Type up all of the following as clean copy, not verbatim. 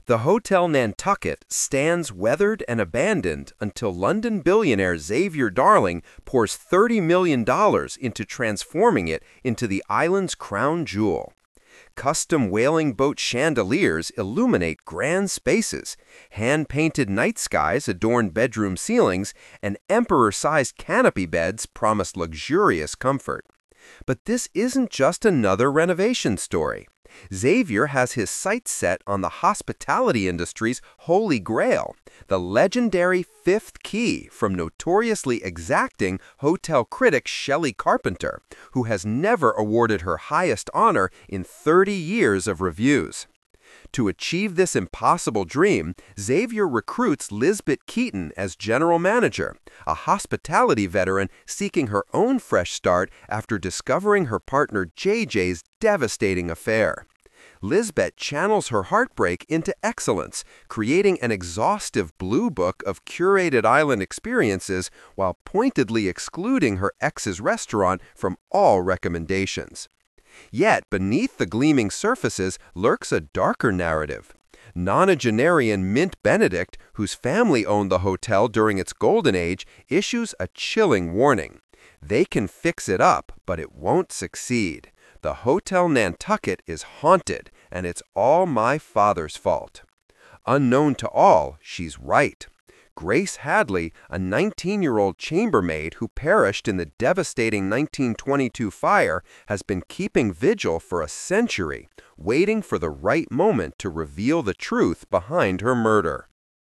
The Hotel Nantucket stands weathered and abandoned until London billionaire Xavier Darling pours $30 million into transforming it into the island's crown jewel. Custom whaling boat chandeliers illuminate grand spaces, hand-painted night skies adorn bedroom ceilings, and emperor-sized canopy beds promise luxurious comfort. But this isn't just another renovation story. Xavier has his sights set on the hospitality industry's holy grail, the legendary Fifth Key from notoriously exacting hotel critic Shelley Carpenter, who has never awarded her highest honor in 30 years of reviews. To achieve this impossible dream, Xavier recruits Lisbeth Keaton as general manager, a hospitality veteran seeking her own fresh start after discovering her partner JJ's devastating affair. Lisbeth channels her heartbreak into excellence, creating an exhaustive blue book of curated island experiences while pointedly excluding her ex's restaurant from all recommendations. Yet, beneath the gleaming surfaces lurks a darker narrative. Nonagenarian Mint Benedict, whose family owned the hotel during its golden age, issues a chilling warning. They can fix it up, but it won't succeed. The Hotel Nantucket is haunted, and it's all my father's fault. Unknown to all, she's right. Grace Hadley, a 19-year-old chambermaid who perished in the devastating 1922 fire, has been keeping vigil for a century, waiting for the right moment to reveal the truth behind her murder.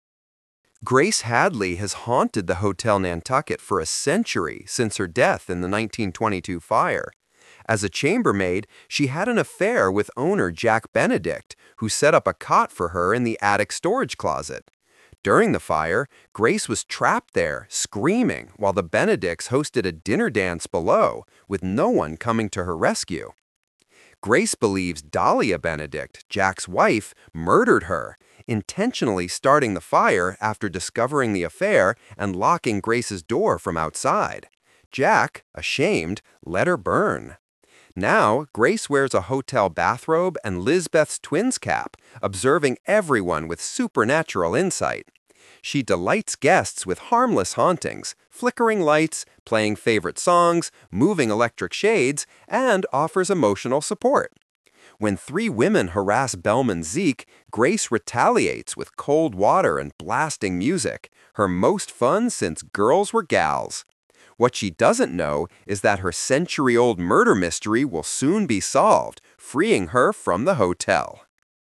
Grace Hadley has haunted the Hotel Nantucket for a century since her death in the 1922 fire. As a chambermaid, she had an affair with owner Jack Benedict, who set up a cot for her in the attic storage closet. During the fire, Grace was trapped there, screaming, while the Benedicts hosted a dinner dance below, with no one coming to her rescue. Grace believes Dahlia Benedict, Jack's wife, murdered her, intentionally starting the fire after discovering the affair and locking Grace's door from outside. Jack, ashamed, let her burn. Now, Grace wears a hotel bathrobe and Lisbeth's twins cap, observing everyone with supernatural insight. She delights guests with harmless hauntings, flickering lights, playing favorite songs, moving electric shades, and offers emotional support. When three women harass bellman Zeke, Grace retaliates with cold water and blasting music, her most fun since girls were gals. What she doesn't know is that her century-old murder mystery will soon be solved, freeing her from the hotel.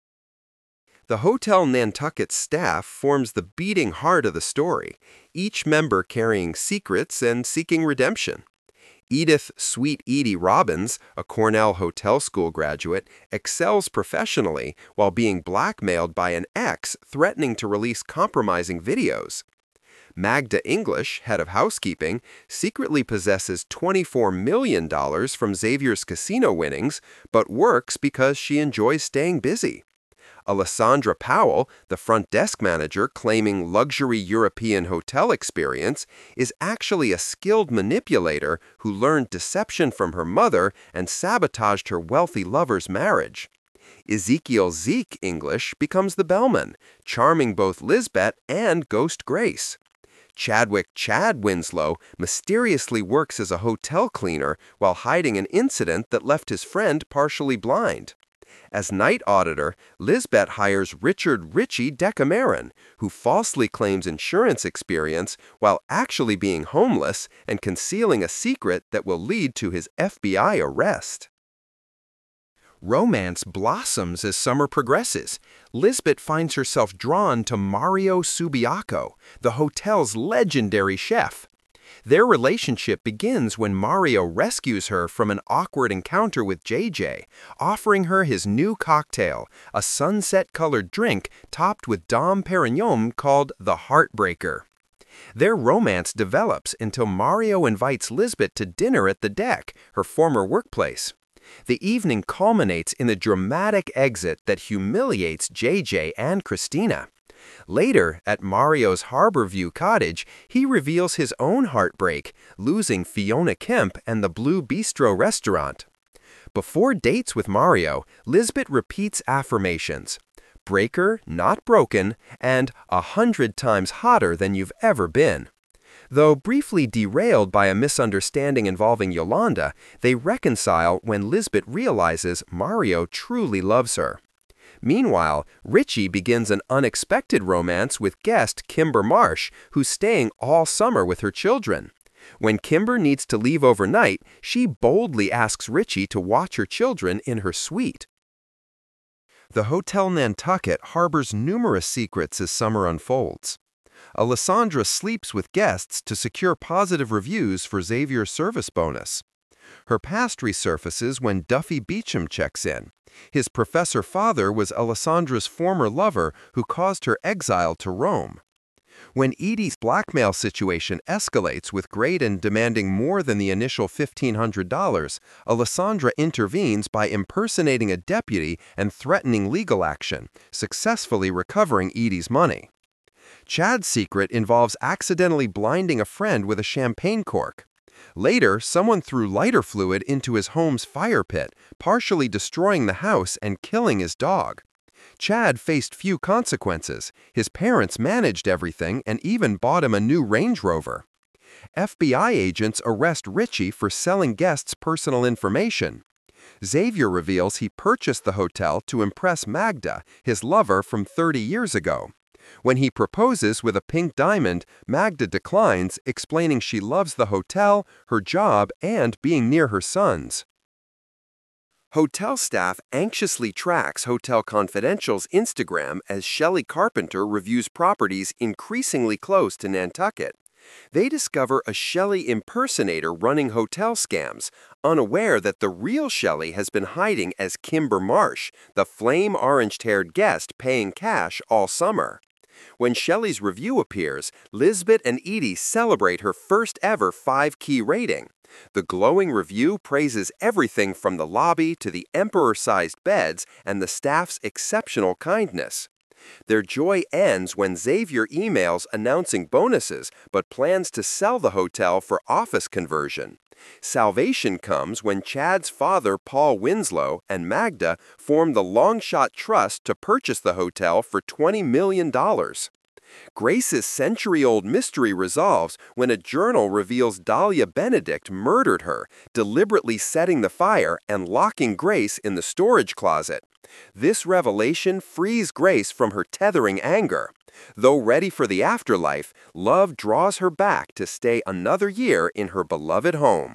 The Hotel Nantucket staff forms the beating heart of the story, each member carrying secrets and seeking redemption. Edith "Sweet Edie" Robbins, a Cornell Hotel School graduate, excels professionally while being blackmailed by an ex threatening to release compromising videos. Magda English, head of housekeeping, secretly possesses $24 million from Xavier's casino winnings, but works because she enjoys staying busy. Alessandra Powell, the front desk manager claiming luxury European hotel experience, is actually a skilled manipulator who learned deception from her mother and sabotaged her wealthy lover's marriage. Ezekiel Zeke English becomes the bellman, charming both Lisbeth and Ghost Grace. Chadwick Chad Winslow mysteriously works as a hotel cleaner while hiding an incident that left his friend partially blind. As night auditor, Lisbeth hires Richard Ritchie Decameron, who falsely claims insurance experience while actually being homeless and concealing a secret that will lead to his FBI arrest. Romance blossoms as summer progresses. Lisbeth finds herself drawn to Mario Subiaco, the hotel's legendary chef. Their relationship begins when Mario rescues her from an awkward encounter with JJ, offering her his new cocktail, a sunset-colored drink topped with Dom Perignon called the Heartbreaker. Their romance develops until Mario invites Lisbeth to dinner at the Deck, her former workplace. The evening culminates in a dramatic exit that humiliates JJ and Christina. Later, at Mario's Harborview cottage, he reveals his own heartbreak, losing Fiona Kemp and the Blue Bistro restaurant. Before dates with Mario, Lisbeth repeats affirmations. breaker, not broken, and 100 times hotter than you've ever been. Though briefly derailed by a misunderstanding involving Yolanda, they reconcile when Lisbeth realizes Mario truly loves her. Meanwhile, Richie begins an unexpected romance with guest Kimber Marsh, who's staying all summer with her children. When Kimber needs to leave overnight, she boldly asks Richie to watch her children in her suite. The Hotel Nantucket harbors numerous secrets as summer unfolds. Alessandra sleeps with guests to secure positive reviews for Xavier's service bonus. Her past resurfaces when Duffy Beecham checks in. His professor father was Alessandra's former lover who caused her exile to Rome. When Edie's blackmail situation escalates with Graydon demanding more than the initial $1,500, Alessandra intervenes by impersonating a deputy and threatening legal action, successfully recovering Edie's money. Chad's secret involves accidentally blinding a friend with a champagne cork. Later, someone threw lighter fluid into his home's fire pit, partially destroying the house and killing his dog. Chad faced few consequences. His parents managed everything and even bought him a new Range Rover. FBI agents arrest Richie for selling guests' personal information. Xavier reveals he purchased the hotel to impress Magda, his lover from 30 years ago. When he proposes with a pink diamond, Magda declines, explaining she loves the hotel, her job, and being near her sons. Hotel staff anxiously tracks Hotel Confidential's Instagram as Shelley Carpenter reviews properties increasingly close to Nantucket. They discover a Shelley impersonator running hotel scams, unaware that the real Shelley has been hiding as Kimber Marsh, the flame-orange-haired guest paying cash all summer. When Shelley's review appears, Lisbeth and Edie celebrate her first-ever 5-key rating. The glowing review praises everything from the lobby to the emperor-sized beds and the staff's exceptional kindness. Their joy ends when Xavier emails announcing bonuses but plans to sell the hotel for office conversion. Salvation comes when Chad's father, Paul Winslow, and Magda form the Longshot Trust to purchase the hotel for $20 million. Grace's century-old mystery resolves when a journal reveals Dahlia Benedict murdered her, deliberately setting the fire and locking Grace in the storage closet. This revelation frees Grace from her tethering anger. Though ready for the afterlife, love draws her back to stay another year in her beloved home.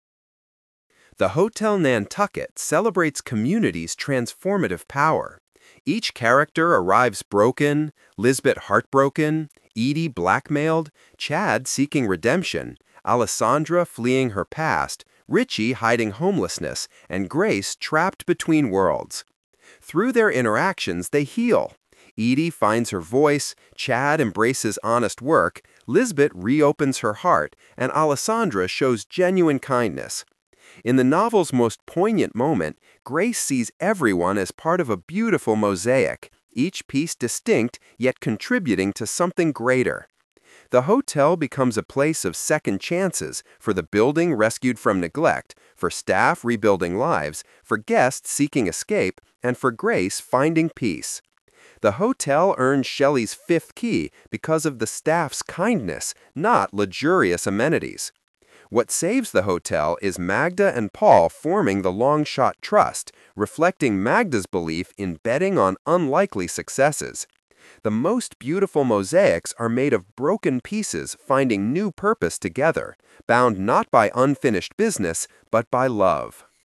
The Hotel Nantucket celebrates community's transformative power. Each character arrives broken, Lisbeth heartbroken, Edie blackmailed, Chad seeking redemption, Alessandra fleeing her past, Richie hiding homelessness, and Grace trapped between worlds. Through their interactions, they heal. Edie finds her voice, Chad embraces honest work, Lisbeth reopens her heart, and Alessandra shows genuine kindness. In the novel's most poignant moment, Grace sees everyone as part of a beautiful mosaic, each piece distinct yet contributing to something greater. The hotel becomes a place of second chances for the building rescued from neglect, for staff rebuilding lives, for guests seeking escape, and for Grace finding peace. The hotel earned Shelley's 5th key because of the staff's kindness, not luxurious amenities. What saves the hotel is Magda and Paul forming the Longshot Trust, reflecting Magda's belief in betting on unlikely successes. The most beautiful mosaics are made of broken pieces finding new purpose together, bound not by unfinished business, but by love.